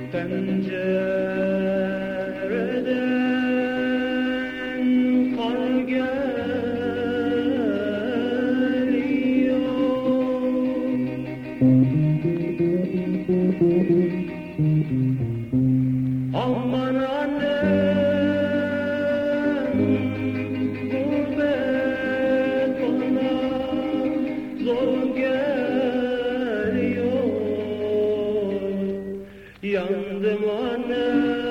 Pencereden kar geliyor. Aman annem, gurbet bana zor geliyor. Yandım annem.